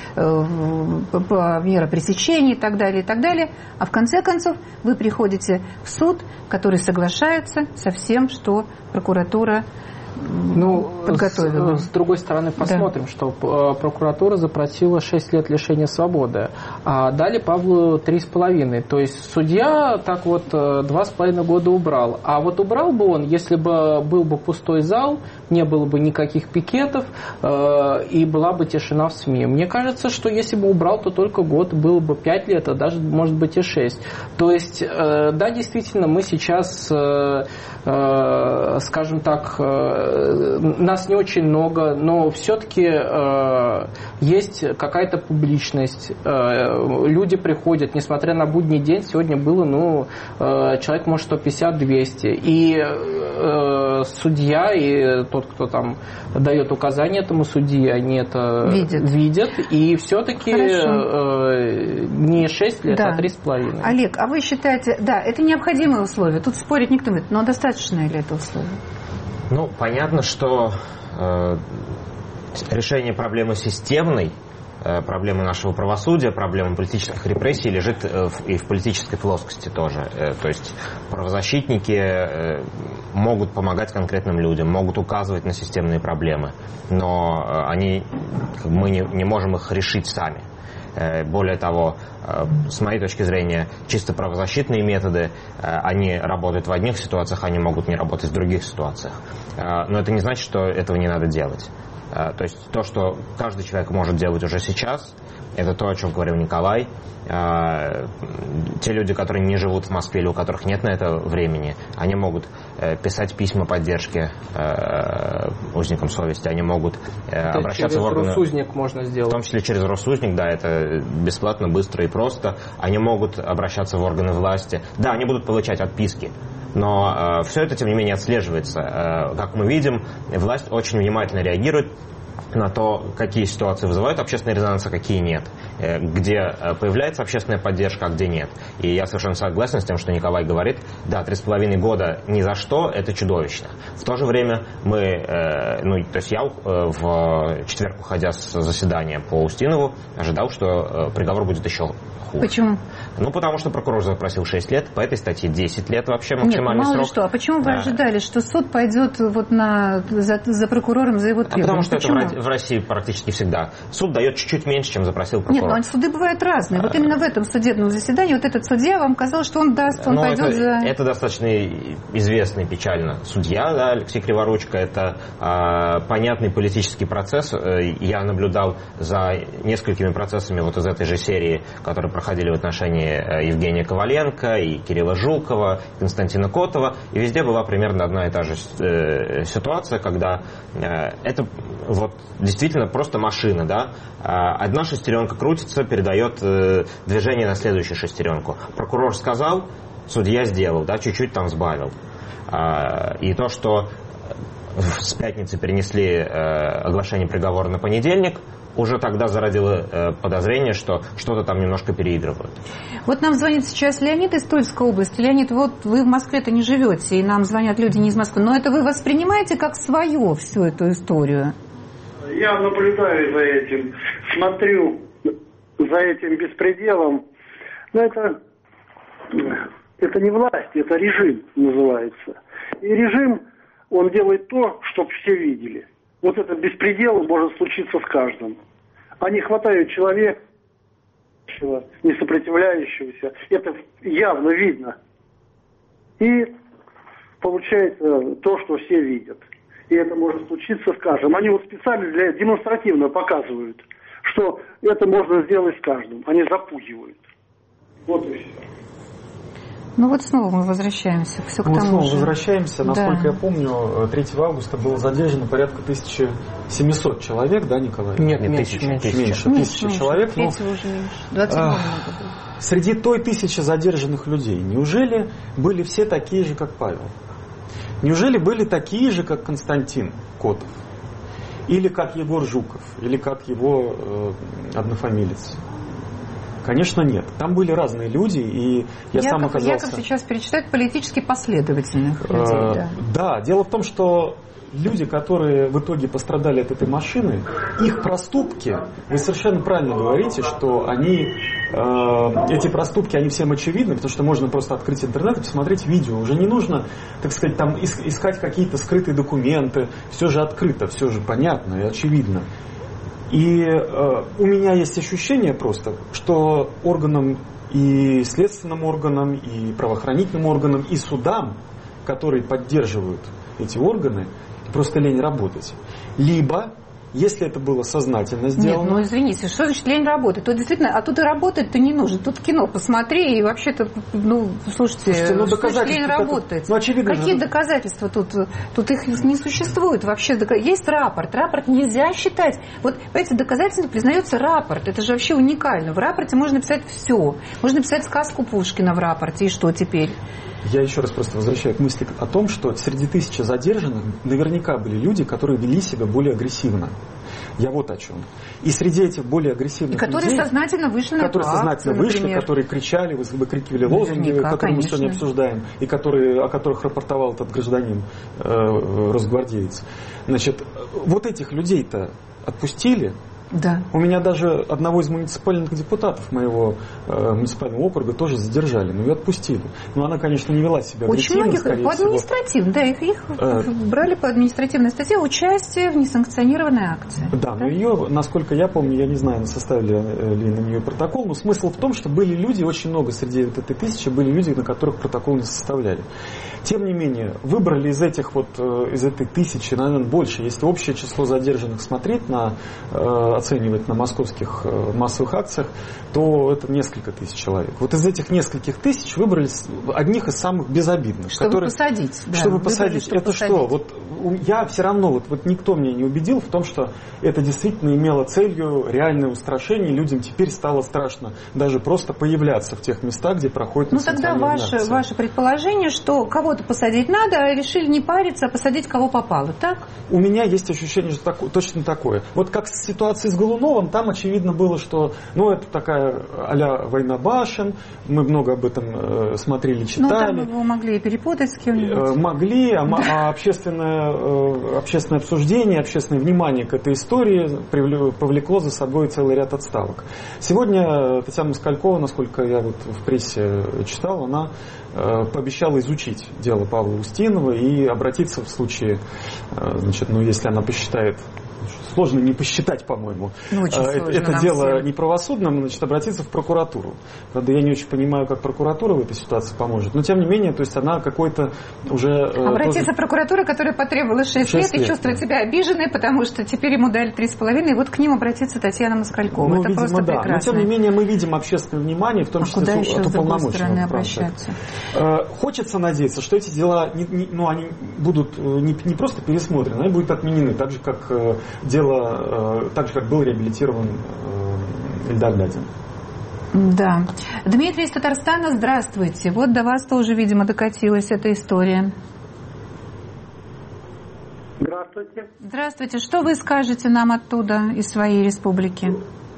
по мере пресечения и так далее, и так далее, а в конце концов вы приходите в суд, который соглашается со всем, что прокуратура Ну, с, с другой стороны, посмотрим, да. что прокуратура запросила шесть лет лишения свободы, а дали Павлу три с половиной. То есть судья так вот два с половиной года убрал. А вот убрал бы он, если бы был бы пустой зал, не было бы никаких пикетов э, и была бы тишина в СМИ. Мне кажется, что если бы убрал, то только год, было бы пять лет, а даже, может быть, и шесть. То есть, э, да, действительно, мы сейчас, э, э, скажем так, э, нас не очень много, но все-таки э, есть какая-то публичность. Э, люди приходят, несмотря на будний день, сегодня было, ну, э, человек, может, сто пятьдесят - двести. И э, судья и тот, кто там дает указания этому судье, они это видят. видят и все-таки э, не шесть лет, да. а три с половиной. Олег, а вы считаете, да, это необходимые условия, тут спорить никто не будет, но достаточно ли это условие? Ну, понятно, что э, решение проблемы системной, э, проблемы нашего правосудия, проблемы политических репрессий лежит э, в, и в политической плоскости тоже. Э, то есть правозащитники э, могут помогать конкретным людям, могут указывать на системные проблемы, но э, они, мы не, не можем их решить сами. Более того, с моей точки зрения, чисто правозащитные методы, они работают в одних ситуациях, они могут не работать в других ситуациях. Но это не значит, что этого не надо делать. То есть то, что каждый человек может делать уже сейчас, это то, о чем говорил Николай. Те люди, которые не живут в Москве или у которых нет на это времени, они могут писать письма поддержки узникам совести, они могут это обращаться в органы... Россузник можно сделать. В том числе через Россузник, да, это бесплатно, быстро и просто. Они могут обращаться в органы власти. Да, они будут получать отписки. Но э, все это, тем не менее, отслеживается. Э, как мы видим, власть очень внимательно реагирует на то, какие ситуации вызывают общественный резонанс, а какие нет. Э, где появляется общественная поддержка, а где нет. И я совершенно согласен с тем, что Николай говорит. Да, три с половиной года ни за что, это чудовищно. В то же время мы, э, ну, то есть я э, в четверг, уходя с заседания по Устинову, ожидал, что э, приговор будет еще хуже. Почему? Ну, потому что прокурор запросил шесть лет, по этой статье десять лет вообще максимальный Нет, мало срок. Ли что. А почему вы ожидали, что суд пойдет вот на, за, за прокурором, за его требованием? А потому что почему? это в России практически всегда. Суд дает чуть-чуть меньше, чем запросил прокурор. Нет, но суды бывают разные. Вот именно в этом судебном заседании вот этот судья вам казалось, что он даст, он ну, пойдет это, за... Это достаточно известный печально судья, да, Алексей Криворучко. Это а, понятный политический процесс. Я наблюдал за несколькими процессами вот из этой же серии, которые проходили в отношении Евгения Коваленко и Кирилла Жукова, Константина Котова. И везде была примерно одна и та же ситуация, когда это вот действительно просто машина, да. Одна шестеренка крутится, передает движение на следующую шестеренку. Прокурор сказал, судья сделал, да, чуть-чуть там сбавил. И то, что с пятницы перенесли оглашение приговора на понедельник, уже тогда зародило подозрение, что что-то там немножко переигрывают. Вот нам звонит сейчас Леонид из Тульской области. Леонид, вот вы в Москве-то не живете, и нам звонят люди не из Москвы. Но это вы воспринимаете как свое всю эту историю? Я наблюдаю за этим, смотрю за этим беспределом. Но это, это не власть, это режим называется. И режим, он делает то, чтобы все видели. Вот этот беспредел может случиться с каждым. Они хватают человека, не сопротивляющегося. Это явно видно. И получается то, что все видят. И это может случиться с каждым. Они вот специально для демонстративно показывают, что это можно сделать с каждым. Они запугивают. Вот и все. Ну вот снова мы возвращаемся все к ну, тому снова же. возвращаемся. Насколько да. я помню, третьего августа было задержано порядка тысяча семьсот человек, да, Николай? Нет, меньше, меньше. Меньше, тысячи человек. Ну, уже меньше. двадцать а, среди той тысячи задержанных людей, неужели были все такие же, как Павел? Неужели были такие же, как Константин Котов? Или как Егор Жуков? Или как его э, однофамилец? Конечно, нет. Там были разные люди, и я Яков, сам оказался... Яков сейчас перечитает политически последовательных людей. Э, да. да, дело в том, что люди, которые в итоге пострадали от этой машины, их проступки, вы совершенно правильно говорите, что они, э, эти проступки, они всем очевидны, потому что можно просто открыть интернет и посмотреть видео. Уже не нужно, так сказать, там искать какие-то скрытые документы. Все же открыто, все же понятно и очевидно. И э, у меня есть ощущение просто, что органам и следственным органам, и правоохранительным органам, и судам, которые поддерживают эти органы, просто лень работать. Либо, если это было сознательно сделано... Нет, ну извините, что значит лень работать? Тут действительно, а тут и работать-то не нужно. Тут кино посмотри, и вообще-то, ну, слушайте, слушайте ну, что значит лень как... работать? Ну, очевидно, какие же... доказательства тут? Тут их не существует вообще. Есть рапорт. Рапорт нельзя считать. Вот, понимаете, доказательством признается рапорт. Это же вообще уникально. В рапорте можно написать все. Можно написать сказку Пушкина в рапорте. И что теперь? Я еще раз просто возвращаю к мысли о том, что среди тысячи задержанных наверняка были люди, которые вели себя более агрессивно. Я вот о чем. И среди этих более агрессивных и которые людей, сознательно вышли на которые сознательно вышли, например. которые кричали, выкрикивали лозунги, наверняка, которые конечно. мы сегодня обсуждаем, и которые, о которых рапортовал этот гражданин, э, росгвардеец. Значит, вот этих людей-то отпустили. Да. У меня даже одного из муниципальных депутатов моего э, муниципального округа тоже задержали, но ее отпустили. Но она, конечно, не вела себя очень агрессивно, многих по административному, да, их, их э, брали по административной статье участие в несанкционированной акции. Да, да, но ее, насколько я помню, я не знаю, составили ли на нее протокол, но смысл в том, что были люди, очень много среди вот этой тысячи, были люди, на которых протокол не составляли. Тем не менее, выбрали из этих вот, из этой тысячи, наверное, больше. Если общее число задержанных смотреть на, оценивать на московских массовых акциях, то это несколько тысяч человек. Вот из этих нескольких тысяч выбрали одних из самых безобидных. Чтобы которые, посадить. Да, чтобы посадить. Чтобы это посадить. что? Вот я все равно, вот, вот никто меня не убедил в том, что это действительно имело целью реальное устрашение. Людям теперь стало страшно даже просто появляться в тех местах, где проходит ну тогда ваше, ваше предположение, что кого-то посадить надо, а решили не париться, а посадить кого попало, так? У меня есть ощущение, что так, точно такое. Вот как с ситуацией с Голуновым, там очевидно было, что ну это такая а-ля война башен, мы много об этом э, смотрели, читали. Ну там его могли и перепутать с кем-нибудь. Э, могли, а, а общественное, э, общественное обсуждение, общественное внимание к этой истории повлекло за собой целый ряд отставок. Сегодня Татьяна Москалькова, насколько я вот в прессе читал, она э, пообещала изучить дело Павла Устинова и обратиться в случае, значит, ну, если она посчитает сложно не посчитать, по-моему. Ну, это это дело неправосудным, значит, обратиться в прокуратуру. Правда, я не очень понимаю, как прокуратура в этой ситуации поможет. Но, тем не менее, то есть она какой-то уже... Обратиться тоже... в прокуратуру, которая потребовала шесть лет, лет и чувствует да. себя обиженной, потому что теперь ему дали три с половиной, и вот к ним обратится Татьяна Москалькова. Ну, это видимо, просто да. прекрасно. Но, тем не менее, мы видим общественное внимание, в том а числе куда от, еще от с другой уполномоченного. стороны обращаться? Хочется надеяться, что эти дела не, не, ну, они будут не, не просто пересмотрены, они будут отменены, так же, как дело, так же, как был реабилитирован Эльдар Дадин. Да. Дмитрий из Татарстана, здравствуйте. Вот до вас тоже, видимо, докатилась эта история. Здравствуйте. Здравствуйте. Что вы скажете нам оттуда, из своей республики?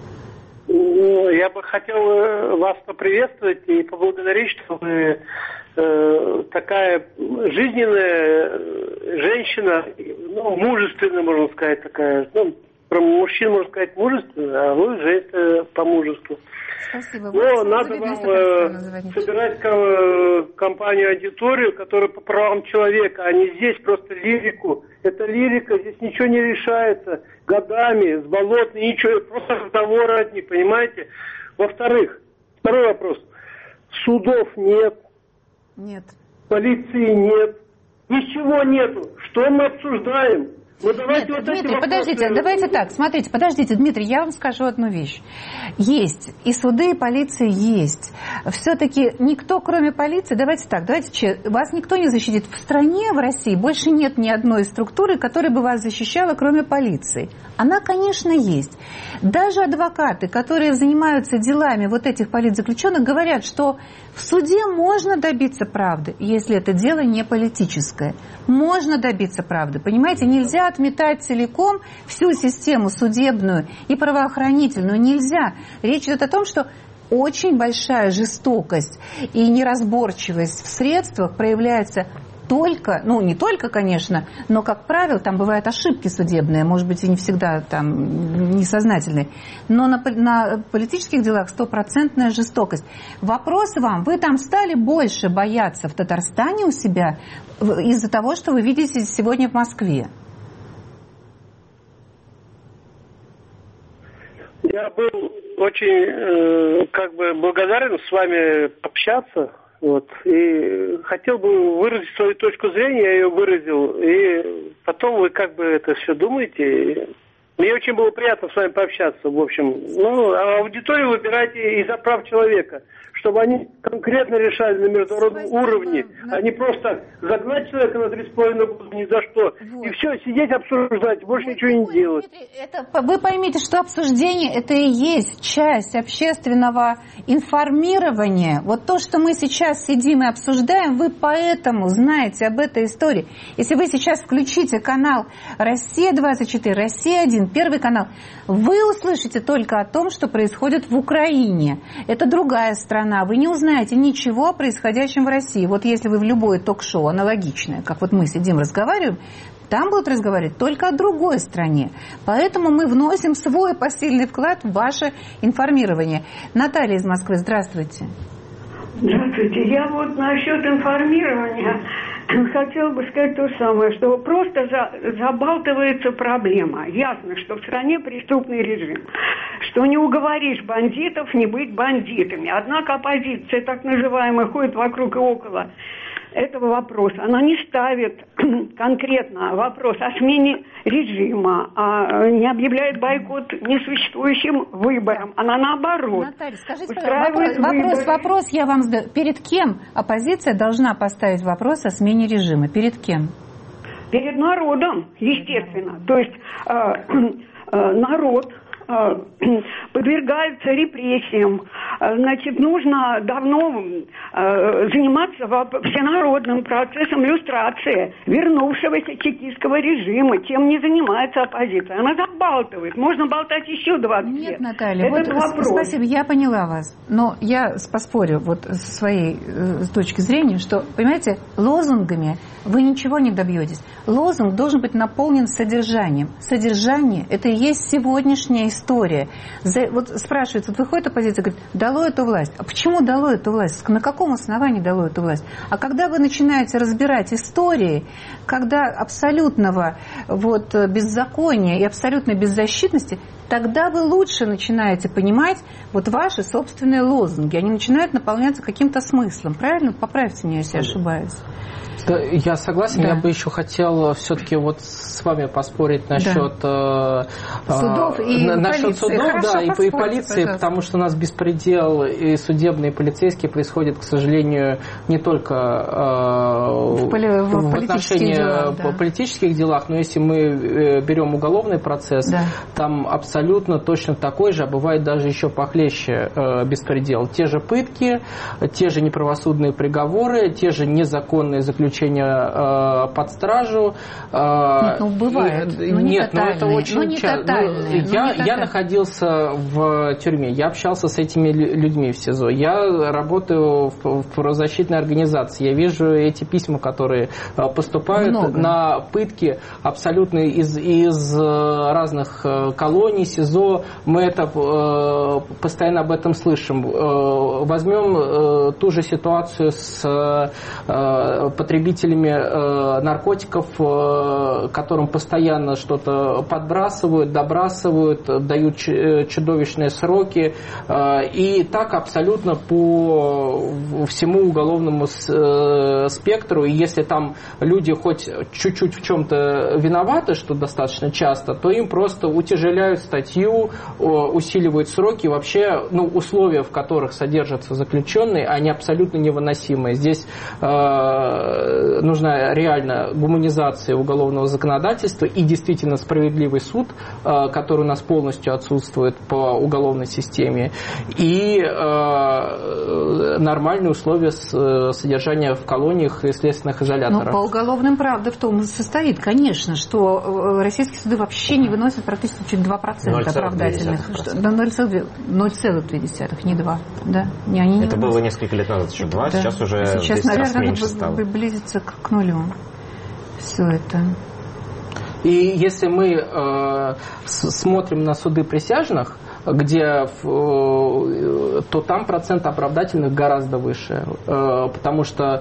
Я бы хотел вас поприветствовать и поблагодарить, что вы э, такая жизненная женщина, ну, мужественная, можно сказать, такая, ну, про мужчин можно сказать мужественная, а вы женщина по мужеству. Спасибо. Но надо вам э, собирать ко- компанию, аудиторию, которая по правам человека, а не здесь просто лирику. Это лирика, здесь ничего не решается годами, с болотной, ничего, просто разговоры от них, понимаете? Во-вторых, второй вопрос. Судов нет. Нет. Полиции нет. Ничего нету. Что мы обсуждаем? Ну, давайте Нет, вот Дмитрий, эти подождите, вопросы... давайте так, смотрите, подождите, Дмитрий, я вам скажу одну вещь. Есть, и суды, и полиция есть. Все-таки никто, кроме полиции, давайте так, давайте, вас никто не защитит. В стране, в России, больше нет ни одной структуры, которая бы вас защищала, кроме полиции. Она, конечно, есть. Даже адвокаты, которые занимаются делами вот этих политзаключенных, говорят, что в суде можно добиться правды, если это дело не политическое. Можно добиться правды, понимаете? Нельзя отметать целиком всю систему судебную и правоохранительную. Нельзя. Речь идет о том, что очень большая жестокость и неразборчивость в средствах проявляется только, ну не только, конечно, но, как правило, там бывают ошибки судебные, может быть, и не всегда там несознательные, но на, на политических делах стопроцентная жестокость. Вопрос вам, вы там стали больше бояться в Татарстане у себя из-за того, что вы видите сегодня в Москве? Я был очень э, как бы благодарен с вами общаться. Вот. И хотел бы выразить свою точку зрения, я ее выразил. И потом вы как бы это все думаете. Мне очень было приятно с вами пообщаться, в общем. Ну, а аудиторию выбирайте из-за прав человека, чтобы они конкретно решали на международном Спасибо. уровне, а не просто загнать человека на три с половиной года ни за что. Вот. И все, сидеть, обсуждать, больше вот, ничего не делать. Дмитрий, это, вы поймите, что обсуждение это и есть часть общественного информирования. Вот то, что мы сейчас сидим и обсуждаем, вы поэтому знаете об этой истории. Если вы сейчас включите канал Россия двадцать четыре, Россия один, Первый канал, вы услышите только о том, что происходит в Украине. Это другая страна. Вы не узнаете ничего о происходящем в России. Вот если вы в любое ток-шоу аналогичное, как вот мы сидим, разговариваем, там будут разговаривать только о другой стране. Поэтому мы вносим свой посильный вклад в ваше информирование. Наталья из Москвы, здравствуйте. Здравствуйте. Я вот насчет информирования хотела бы сказать то самое, что просто за, забалтывается проблема. Ясно, что в стране преступный режим, что не уговоришь бандитов не быть бандитами. Однако оппозиция, так называемая, ходит вокруг и около этого вопроса. Она не ставит конкретно вопрос о смене режима, а не объявляет бойкот несуществующим выборам. Она наоборот. Наталья, скажите, вопрос, вопрос, вопрос я вам задаю. Перед кем оппозиция должна поставить вопрос о смене режима? Перед кем? Перед народом, естественно. То есть э, э, народ подвергаются репрессиям. Значит, нужно давно э, заниматься всенародным процессом люстрации вернувшегося чекистского режима. Тем не занимается оппозиция. Она забалтывает. Можно болтать еще двадцать лет. Нет, Наталья, вот спасибо, я поняла вас. Но я поспорю вот со своей э, точки зрения, что, понимаете, лозунгами вы ничего не добьетесь. Лозунг должен быть наполнен содержанием. Содержание – это и есть сегодняшняя история. история. За, вот спрашивается, вот выходит оппозиция, говорит, дало эту власть. А почему дало эту власть? На каком основании дало эту власть? А когда вы начинаете разбирать истории, когда абсолютного вот, беззакония и абсолютной беззащитности, тогда вы лучше начинаете понимать вот ваши собственные лозунги. Они начинают наполняться каким-то смыслом. Правильно? Поправьте меня, если я ошибаюсь. Да, я согласен. Да. Я бы еще хотел все-таки вот с вами поспорить насчет да. э, судов и насчет полиции. судов, Хорошо, да, и, и полиции, пожалуйста. Потому что у нас беспредел и судебные, и полицейские происходит, к сожалению, не только э, в, поли, в, в отношении делах, да. политических делах, но если мы берем уголовный процесс, да. там абсолютно точно такой же, а бывает даже еще похлеще э, беспредел. Те же пытки, те же неправосудные приговоры, те же незаконные заключения э, под стражу. Э, ну, бывает. Ну, не нет, но это очень ну, не часто. Ну, я, я находился в тюрьме, я общался с этими людьми в СИЗО, я работаю в, в правозащитной организации, я вижу эти письма, которые поступают Много. на пытки абсолютно из, из разных колоний, СИЗО. Мы это э, постоянно об этом слышим. Э, возьмем э, ту же ситуацию с э, потребителями э, наркотиков, э, которым постоянно что-то подбрасывают, добрасывают, дают чудовищные сроки. Э, и так абсолютно по всему уголовному с, э, спектру. И если там люди хоть чуть-чуть в чем-то виноваты, что достаточно часто, то им просто утяжеляют статью, усиливают сроки. Вообще, ну, условия, в которых содержатся заключенные, они абсолютно невыносимые. Здесь э, нужна реально гуманизация уголовного законодательства и действительно справедливый суд, э, который у нас полностью отсутствует по уголовной системе, и э, нормальные условия с, содержания в колониях и следственных изоляторах. Но по уголовным правда в том состоит, конечно, что российские суды вообще не выносят практически чуть два процента оправдательных. ноль целых две десятых, не два. Да? Не, они Это не было несколько лет назад еще два, да. Сейчас уже сейчас, десять раз наверное, меньше стало. Близится к, к нулю. Все это. И если мы э, смотрим на суды присяжных, где, э, то там процент оправдательных гораздо выше. Э, потому что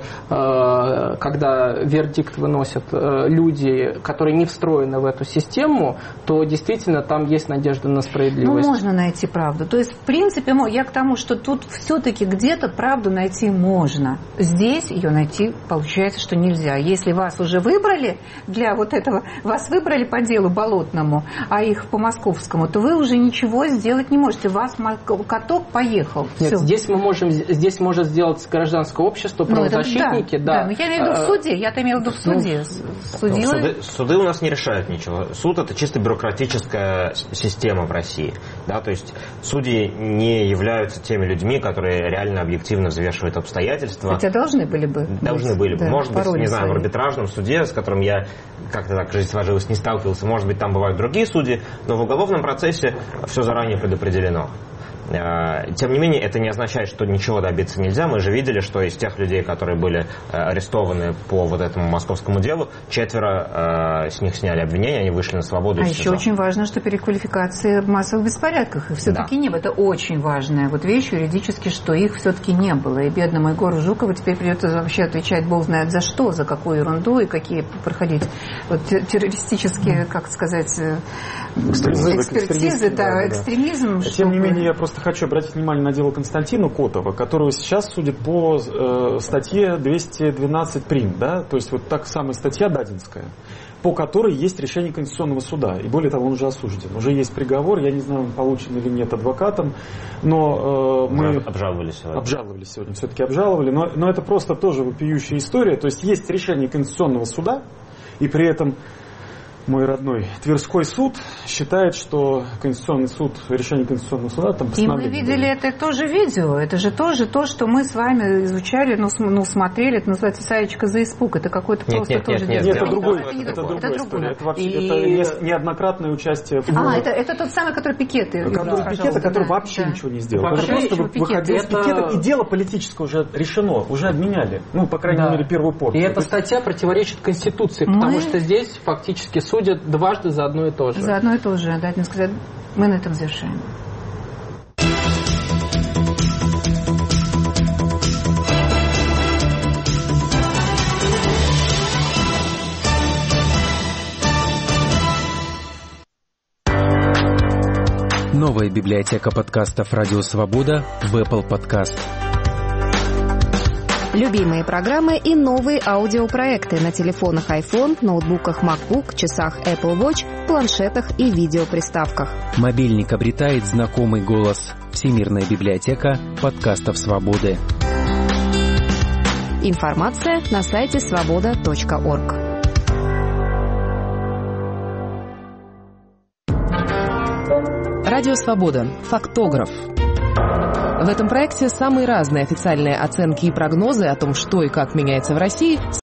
э, когда вердикт выносят э, люди, которые не встроены в эту систему, то действительно там есть надежда на справедливость. Ну, можно найти правду. То есть, в принципе, я к тому, что тут все-таки где-то правду найти можно. Здесь ее найти, получается, что нельзя. Если вас уже выбрали для вот этого, вас выбрали по делу болотному, а их по московскому, то вы уже ничего сделать не можете. Вас каток поехал. Нет, Все. здесь мы можем, здесь может сделать гражданское общество, правозащитники. Ну, да, да. да, но я имею в виду в суде. Я-то имею в виду в суде. Ну, суды, суды у нас не решают ничего. Суд — это чисто бюрократическая система в России. Да, то есть судьи не являются теми людьми, которые реально объективно взвешивают обстоятельства. Хотя должны были бы. Должны быть, были бы. Да, может быть, не знаю, свои. в арбитражном суде, с которым я как-то так жизнь сложилась, не сталкивался. Может быть, там бывают другие судьи, но в уголовном процессе все заранее предопределено. Тем не менее, это не означает, что ничего добиться нельзя. Мы же видели, что из тех людей, которые были арестованы по вот этому московскому делу, четверо с них сняли обвинения, они вышли на свободу. А еще очень важно, что переквалификации в массовых беспорядках их все-таки да. не было. Это очень важная вот вещь юридически, что их все-таки не было. И бедному Егору Жукову теперь придется вообще отвечать бог знает за что, за какую ерунду и какие проходить вот, террористические, как сказать, экспертизы, экстремизм. Да, да, экстремизм. Тем чтобы... не менее, я просто хочу обратить внимание на дело Константина Котова, которого сейчас судят по э, статье двести двенадцать прим, да, то есть вот так самая статья Дадинская, по которой есть решение Конституционного суда. И более того, он уже осужден. Уже есть приговор, я не знаю, он получен или нет адвокатом, но э, мы... Обжаловали сегодня. Обжаловали сегодня, все-таки обжаловали, но, но это просто тоже вопиющая история. То есть есть решение Конституционного суда, и при этом мой родной Тверской суд считает, что Конституционный суд, решение Конституционного суда там постановление. И мы видели было. Это тоже видео, это же тоже то, что мы с вами изучали, ну, ну смотрели, это называется «Саечка за испуг», это какой-то нет, просто нет, тоже... Нет, нет, это, другой, это, это, это, это другая это история, это вообще и... это неоднократное участие в... А, это, это тот самый, который пикеты. Который пикеты, который да, вообще да. ничего не сделал. Вообще который просто пикеты. выходил Это... с пикета, и дело политическое уже решено, уже обменяли, ну, по крайней да. мере, первую порцию. И эта статья противоречит Конституции, мы... потому что здесь фактически судят дважды за одно и то же. За одно и то же, да, сказать. Мы на этом завершаем. Новая библиотека подкастов «Радио Свобода» в Apple Podcast. Любимые программы и новые аудиопроекты на телефонах iPhone, ноутбуках MacBook, часах Apple Watch, планшетах и видеоприставках. Мобильник обретает знакомый голос. Всемирная библиотека подкастов «Свободы». Информация на сайте свобода точка орг. Радио Свобода. Фактограф. В этом проекте самые разные официальные оценки и прогнозы о том, что и как меняется в России,